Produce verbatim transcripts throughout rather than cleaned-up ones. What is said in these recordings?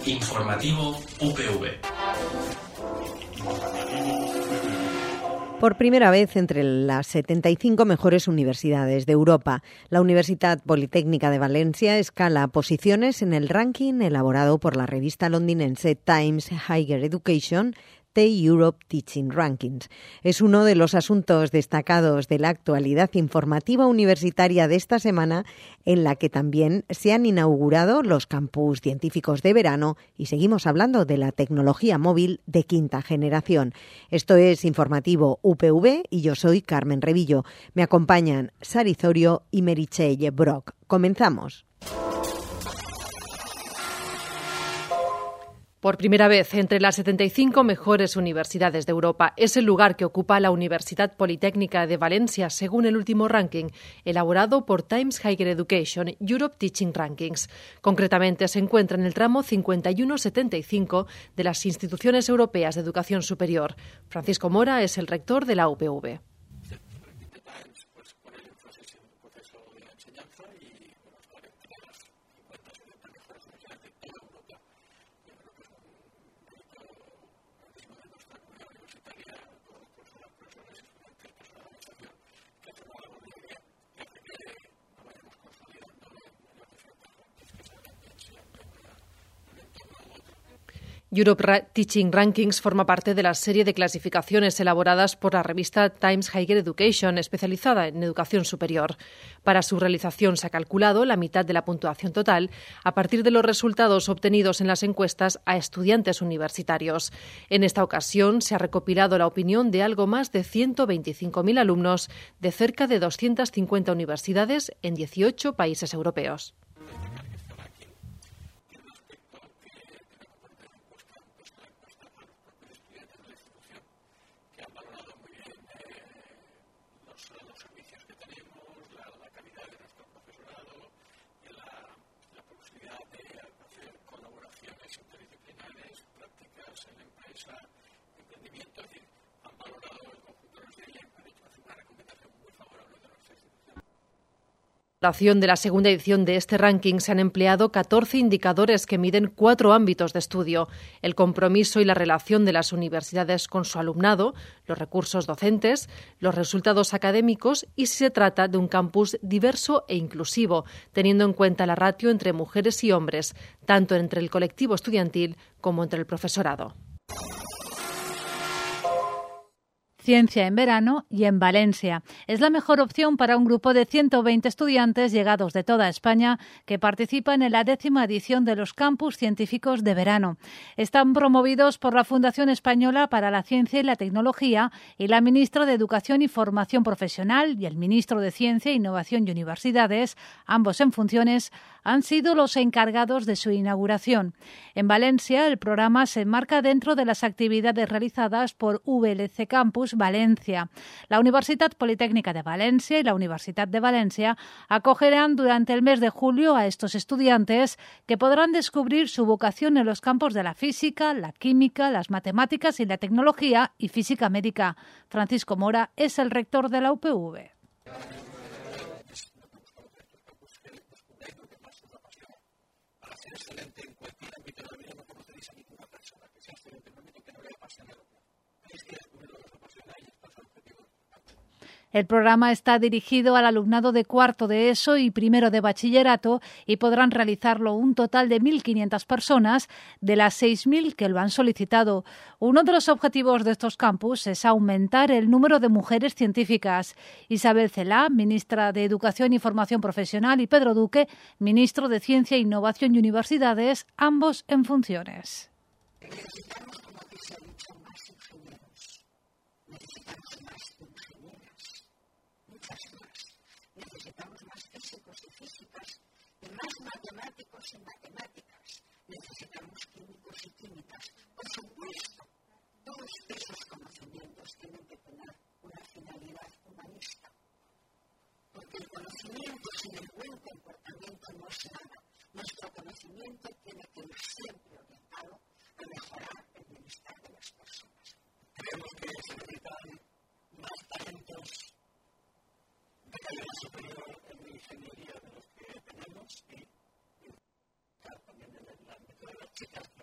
Informativo U P V. Por primera vez entre las setenta y cinco mejores universidades de Europa, la Universitat Politécnica de Valencia escala posiciones en el ranking elaborado por la revista londinense Times Higher Education, T Europe Teaching Rankings. Es uno de los asuntos destacados de la actualidad informativa universitaria de esta semana, en la que también se han inaugurado los campus científicos de verano y seguimos hablando de la tecnología móvil de quinta generación. Esto es Informativo U P V y yo soy Carmen Revillo. Me acompañan Sari Zorio y Meritxell Brock. Comenzamos. Por primera vez, entre las setenta y cinco mejores universidades de Europa, es el lugar que ocupa la Universitat Politécnica de Valencia, según el último ranking, elaborado por Times Higher Education Europe Teaching Rankings. Concretamente, se encuentra en el tramo cincuenta y uno setenta y cinco de las instituciones europeas de educación superior. Francisco Mora es el rector de la U P V. Europe Teaching Rankings forma parte de la serie de clasificaciones elaboradas por la revista Times Higher Education, especializada en educación superior. Para su realización se ha calculado la mitad de la puntuación total a partir de los resultados obtenidos en las encuestas a estudiantes universitarios. En esta ocasión se ha recopilado la opinión de algo más de ciento veinticinco mil alumnos de cerca de doscientas cincuenta universidades en dieciocho países europeos. En la elaboración de la segunda edición de este ranking se han empleado catorce indicadores que miden cuatro ámbitos de estudio: el compromiso y la relación de las universidades con su alumnado, los recursos docentes, los resultados académicos y si se trata de un campus diverso e inclusivo, teniendo en cuenta la ratio entre mujeres y hombres, tanto entre el colectivo estudiantil como entre el profesorado. Ciencia en verano y en Valencia. Es la mejor opción para un grupo de ciento veinte estudiantes llegados de toda España que participan en la décima edición de los campus científicos de verano. Están promovidos por la Fundación Española para la Ciencia y la Tecnología y la ministra de Educación y Formación Profesional y el ministro de Ciencia, Innovación y Universidades, ambos en funciones, han sido los encargados de su inauguración. En Valencia, el programa se enmarca dentro de las actividades realizadas por V L C Campus Valencia. La Universitat Politécnica de Valencia y la Universitat de Valencia acogerán durante el mes de julio a estos estudiantes que podrán descubrir su vocación en los campos de la física, la química, las matemáticas y la tecnología y física médica. Francisco Mora es el rector de la U P V. El programa está dirigido al alumnado de cuarto de ESO y primero de bachillerato y podrán realizarlo un total de mil quinientas personas de las seis mil que lo han solicitado. Uno de los objetivos de estos campus es aumentar el número de mujeres científicas. Isabel Celaá, ministra de Educación y Formación Profesional, y Pedro Duque, ministro de Ciencia, Innovación y Universidades, ambos en funciones. matemáticos y matemáticas, necesitamos químicos y químicas. Por supuesto, todos esos conocimientos tienen que tener una finalidad humanista, porque el conocimiento sin el buen comportamiento no es nada. Nuestro conocimiento tiene que ir siempre orientado a mejorar el bienestar de las personas. Creemos que se necesitan más talentos de calidad superior en la ingeniería de los que tenemos y también en el ámbito de las chicas.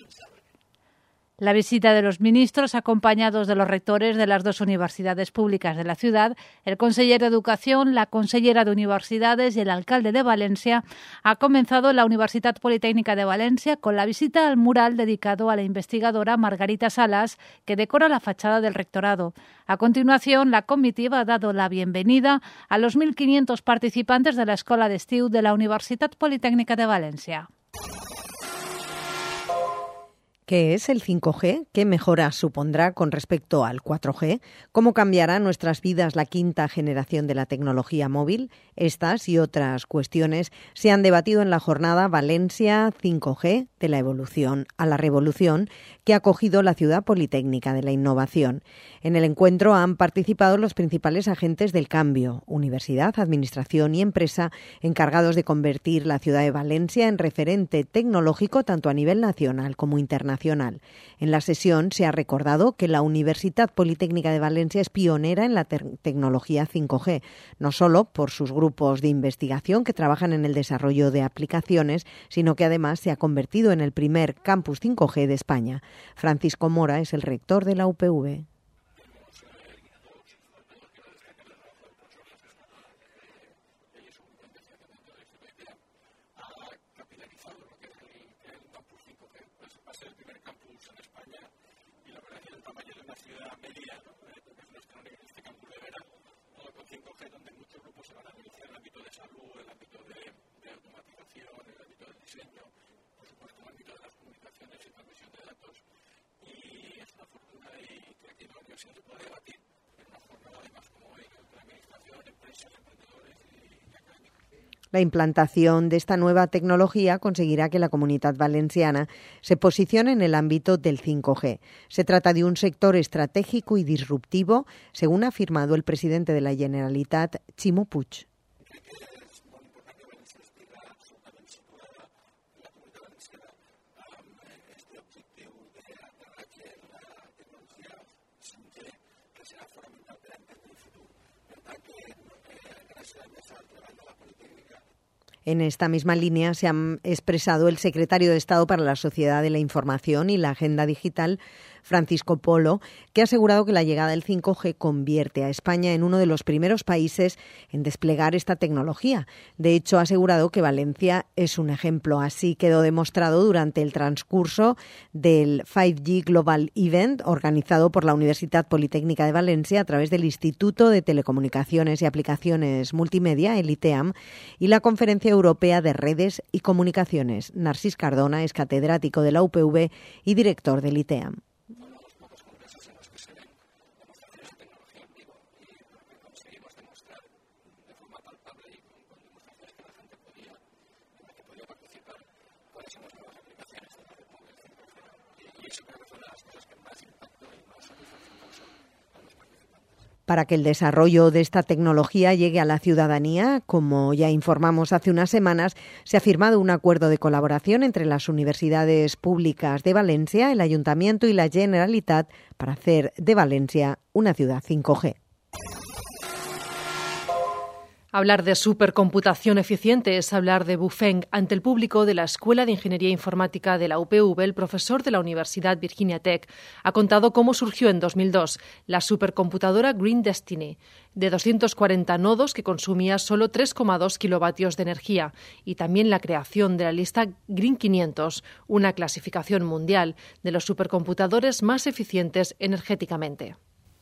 La visita de los ministros, acompañados de los rectores de las dos universidades públicas de la ciudad, el conseller de Educación, la consellera de Universidades y el alcalde de Valencia, ha comenzado en la Universitat Politécnica de Valencia con la visita al mural dedicado a la investigadora Margarita Salas, que decora la fachada del rectorado. A continuación, la comitiva ha dado la bienvenida a los mil quinientos participantes de la Escola d'Estiu de la Universitat Politécnica de Valencia. ¿Qué es el cinco G? ¿Qué mejoras supondrá con respecto al cuatro G? ¿Cómo cambiará nuestras vidas la quinta generación de la tecnología móvil? Estas y otras cuestiones se han debatido en la jornada Valencia cinco G, de la evolución a la revolución, que ha acogido la Ciudad Politécnica de la Innovación. En el encuentro han participado los principales agentes del cambio, universidad, administración y empresa, encargados de convertir la ciudad de Valencia en referente tecnológico tanto a nivel nacional como internacional. En la sesión se ha recordado que la Universitat Politécnica de Valencia es pionera en la te- tecnología cinco G, no solo por sus grupos de investigación que trabajan en el desarrollo de aplicaciones, sino que además se ha convertido en el primer campus cinco G de España. Francisco Mora es el rector de la U P V. La implantación de esta nueva tecnología conseguirá que la Comunitat Valenciana se posicione en el ámbito del cinco G. Se trata de un sector estratégico y disruptivo, según ha afirmado el presidente de la Generalitat, Ximo Puig. En esta misma línea se han expresado el secretario de Estado para la Sociedad de la Información y la Agenda Digital, Francisco Polo, que ha asegurado que la llegada del cinco G convierte a España en uno de los primeros países en desplegar esta tecnología. De hecho, ha asegurado que Valencia es un ejemplo. Así quedó demostrado durante el transcurso del cinco G Global Event organizado por la Universitat Politécnica de Valencia a través del Instituto de Telecomunicaciones y Aplicaciones Multimedia, el ITEAM, y la Conferencia Europea de Redes y Comunicaciones. Narcís Cardona es catedrático de la U P V y director del ITEAM. Para que el desarrollo de esta tecnología llegue a la ciudadanía, como ya informamos hace unas semanas, se ha firmado un acuerdo de colaboración entre las universidades públicas de Valencia, el Ayuntamiento y la Generalitat para hacer de Valencia una ciudad cinco G. Hablar de supercomputación eficiente es hablar de Bufeng. Ante el público de la Escuela de Ingeniería Informática de la U P V, el profesor de la Universidad Virginia Tech ha contado cómo surgió en dos mil dos la supercomputadora Green Destiny, de doscientos cuarenta nodos que consumía solo tres coma dos kilovatios de energía, y también la creación de la lista Green quinientos, una clasificación mundial de los supercomputadores más eficientes energéticamente.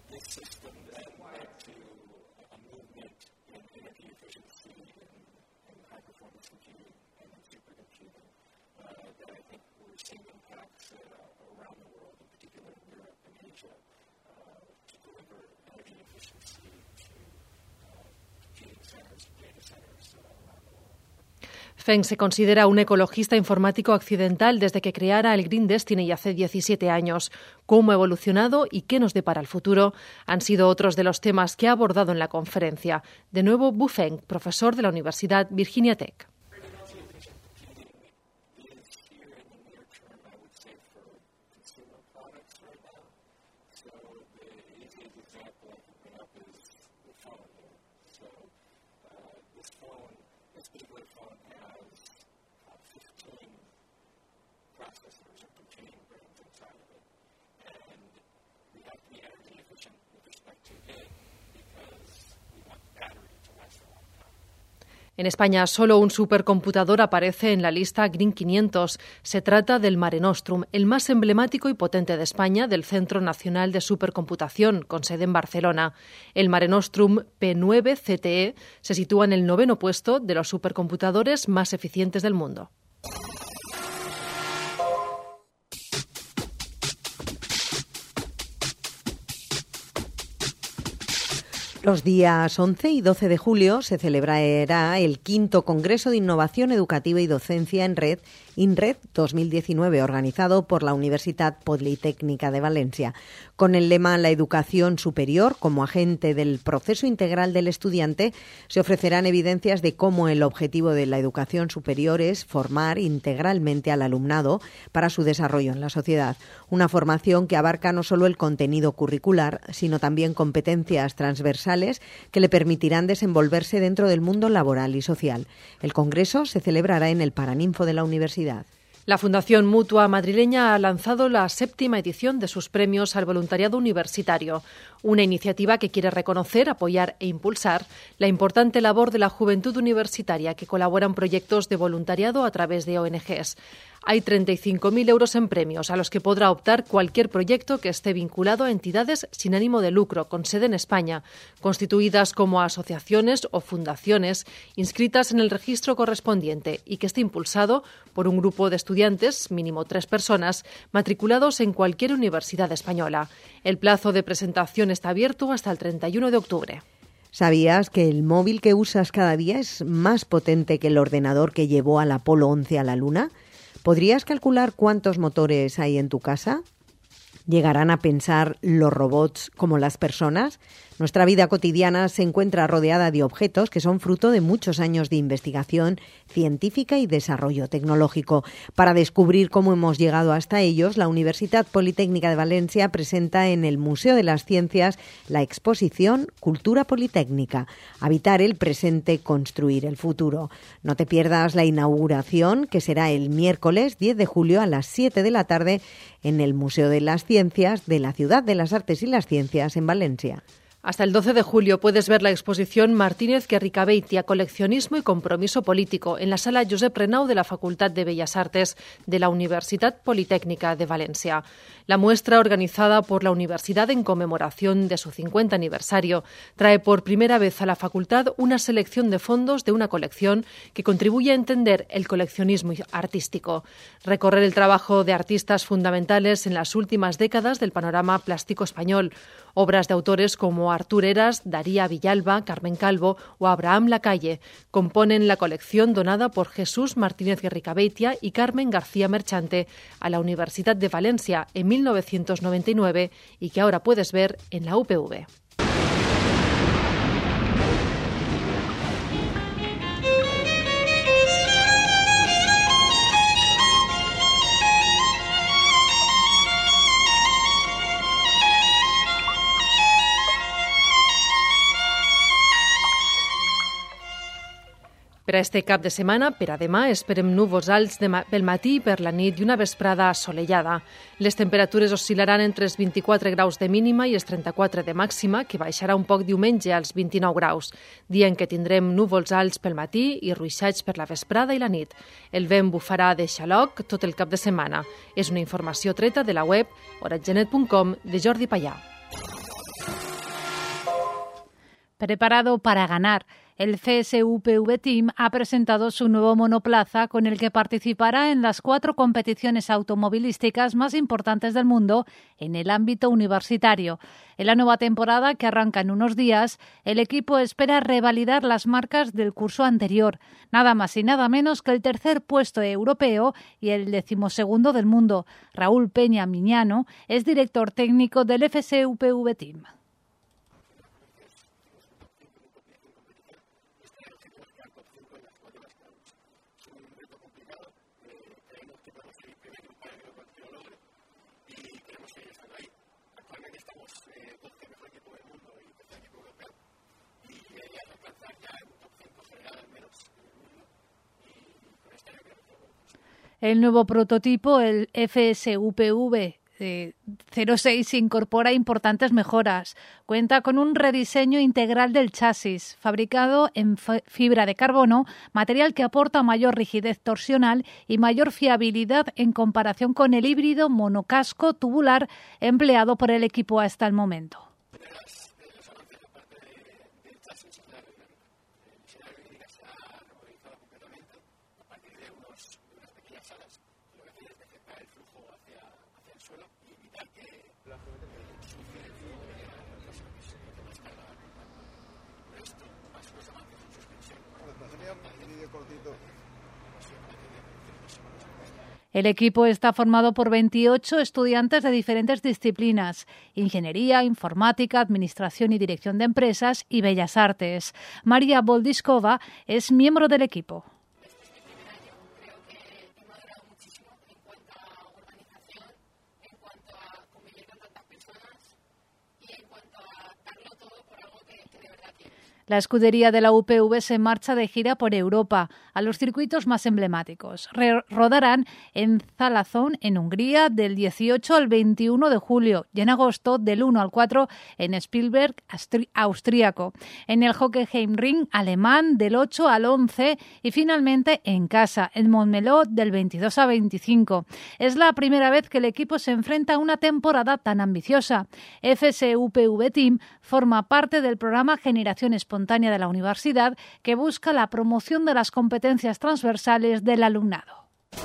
Feng se considera un ecologista informático accidental desde que creara el Green Destiny hace diecisiete años. Cómo ha evolucionado y qué nos depara el futuro han sido otros de los temas que ha abordado en la conferencia. De nuevo, Bufeng, profesor de la Universidad Virginia Tech. En España solo un supercomputador aparece en la lista Green quinientos. Se trata del Mare Nostrum, el más emblemático y potente de España, del Centro Nacional de Supercomputación, con sede en Barcelona. El Mare Nostrum P nueve C T E se sitúa en el noveno puesto de los supercomputadores más eficientes del mundo. Los días once y doce de julio se celebrará el quinto Congreso de Innovación Educativa y Docencia en Red, INRED dos mil diecinueve, organizado por la Universitat Politécnica de Valencia. Con el lema La educación superior como agente del proceso integral del estudiante, se ofrecerán evidencias de cómo el objetivo de la educación superior es formar integralmente al alumnado para su desarrollo en la sociedad. Una formación que abarca no solo el contenido curricular, sino también competencias transversales que le permitirán desenvolverse dentro del mundo laboral y social. El Congreso se celebrará en el Paraninfo de la Universidad. La Fundación Mutua madrileña ha lanzado la séptima edición de sus premios al voluntariado universitario, una iniciativa que quiere reconocer, apoyar e impulsar la importante labor de la juventud universitaria que colabora en proyectos de voluntariado a través de O N Ges. Hay treinta y cinco mil euros en premios a los que podrá optar cualquier proyecto que esté vinculado a entidades sin ánimo de lucro, con sede en España, constituidas como asociaciones o fundaciones inscritas en el registro correspondiente y que esté impulsado por un grupo de estudiantes, mínimo tres personas, matriculados en cualquier universidad española. El plazo de presentación está abierto hasta el treinta y uno de octubre. ¿Sabías que el móvil que usas cada día es más potente que el ordenador que llevó al Apolo once a la Luna? ¿Podrías calcular cuántos motores hay en tu casa? ¿Llegarán a pensar los robots como las personas? Nuestra vida cotidiana se encuentra rodeada de objetos que son fruto de muchos años de investigación científica y desarrollo tecnológico. Para descubrir cómo hemos llegado hasta ellos, la Universitat Politécnica de Valencia presenta en el Museo de las Ciencias la exposición Cultura Politécnica, habitar el presente, construir el futuro. No te pierdas la inauguración, que será el miércoles diez de julio a las siete de la tarde en el Museo de las Ciencias de la Ciudad de las Artes y las Ciencias en Valencia. Hasta el doce de julio puedes ver la exposición Martínez Guerricabeitia, Coleccionismo y Compromiso Político, en la sala Josep Renau de la Facultad de Bellas Artes de la Universitat Politécnica de Valencia. La muestra, organizada por la universidad en conmemoración de su cincuenta aniversario, trae por primera vez a la facultad una selección de fondos de una colección que contribuye a entender el coleccionismo artístico. Recorrer el trabajo de artistas fundamentales en las últimas décadas del panorama plástico español. Obras de autores como Artur Heras, Daría Villalba, Carmen Calvo o Abraham Lacalle componen la colección donada por Jesús Martínez Guerricabeitia y Carmen García Merchante a la Universidad de Valencia en mil novecientos noventa y nueve y que ahora puedes ver en la U P V. Per a este cap de setmana, per a demà, esperem núvols alts de ma- pel matí i per la nit i una vesprada assolellada. Les temperatures oscil·laran entre els vint-i-quatre graus de mínima i els trenta-quatre de màxima, que baixarà un poc diumenge als vint-i-nou graus, dia en què tindrem núvols alts pel matí i ruixats per la vesprada i la nit. El vent bufarà de xaloc tot el cap de setmana. És una informació treta de la web oratgenet punt com de Jordi Payà. Preparado para ganar. El C S U P V Team ha presentado su nuevo monoplaza con el que participará en las cuatro competiciones automovilísticas más importantes del mundo en el ámbito universitario. En la nueva temporada, que arranca en unos días, el equipo espera revalidar las marcas del curso anterior, nada más y nada menos que el tercer puesto europeo y el decimosegundo del mundo. Raúl Peña Miñano es director técnico del F S U P V Team. El nuevo prototipo, el F S U P V eh, cero seis incorpora importantes mejoras. Cuenta con un rediseño integral del chasis, fabricado en fibra de carbono, material que aporta mayor rigidez torsional y mayor fiabilidad en comparación con el híbrido monocasco tubular empleado por el equipo hasta el momento. El equipo está formado por veintiocho estudiantes de diferentes disciplinas: ingeniería, informática, administración y dirección de empresas y bellas artes. María Boldiskova es miembro del equipo. La escudería de la U P V se marcha de gira por Europa, a los circuitos más emblemáticos. Re- rodarán en Zalazón, en Hungría, del dieciocho al veintiuno de julio, y en agosto, del uno al cuatro, en Spielberg, Astri- austríaco. En el Hockenheimring alemán, del ocho al once, y finalmente en casa, en Montmeló, del veintidós al veinticinco. Es la primera vez que el equipo se enfrenta a una temporada tan ambiciosa. F S U P V Team forma parte del programa Generación Espontánea de la universidad, que busca la promoción de las competencias transversales del alumnado.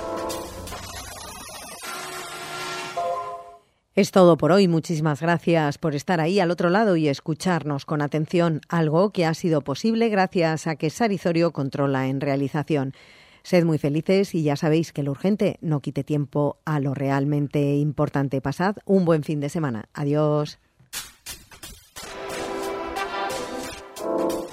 Es todo por hoy. Muchísimas gracias por estar ahí al otro lado y escucharnos con atención, algo que ha sido posible gracias a que Sari Zorio controla en realización. Sed muy felices y ya sabéis que lo urgente no quite tiempo a lo realmente importante. Pasad un buen fin de semana. Adiós.